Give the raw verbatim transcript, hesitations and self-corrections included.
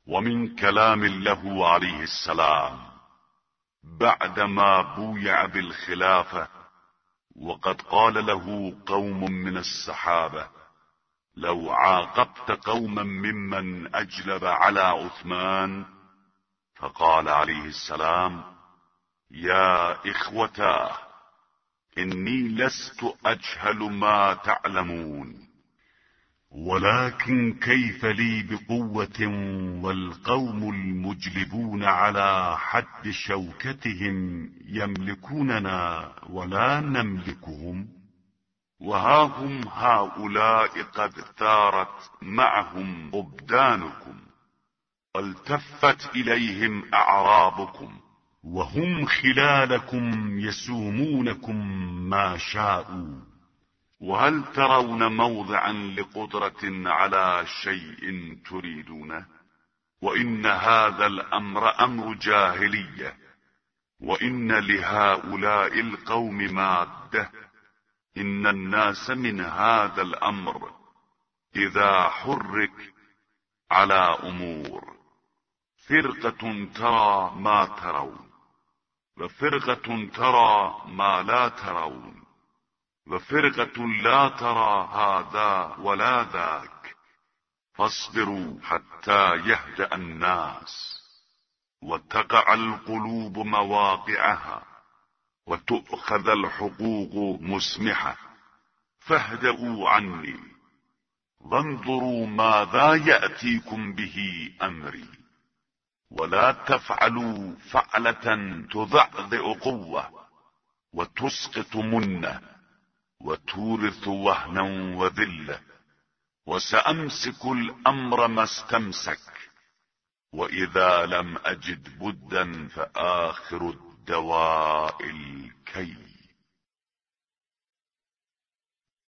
ومن كلام له عليه السلام بعدما بويع بالخلافة، وقد قال له قوم من الصحابة: لو عاقبت قوما ممن أجلب على عثمان، فقال عليه السلام: يا إخوتاه، إني لست أجهل ما تعلمون، ولكن كيف لي بقوة والقوم المجلبون على حد شوكتهم يملكوننا ولا نملكهم، وها هم هؤلاء قد ثارت معهم أبدانكم، والتفت إليهم أعرابكم، وهم خلالكم يسومونكم ما شاءوا، وهل ترون موضعا لقدرة على شيء تريدونه؟ وإن هذا الأمر أمر جاهلية، وإن لهؤلاء القوم مادة. إن الناس من هذا الأمر إذا حرك على أمور، فرقة ترى ما ترون، وفرقة ترى ما لا ترون، وفرقة لا ترى هذا ولا ذاك، فاصبروا حتى يهدأ الناس وتقع القلوب مواقعها وتؤخذ الحقوق مسمحة، فاهدأوا عني وانظروا ماذا يأتيكم به أمري، ولا تفعلوا فعلة تضعضئ قوة وتسقط منة وتورث وهنا وذلة، وسأمسك الأمر ما استمسك، وإذا لم أجد بدا فآخر الدواء الكي.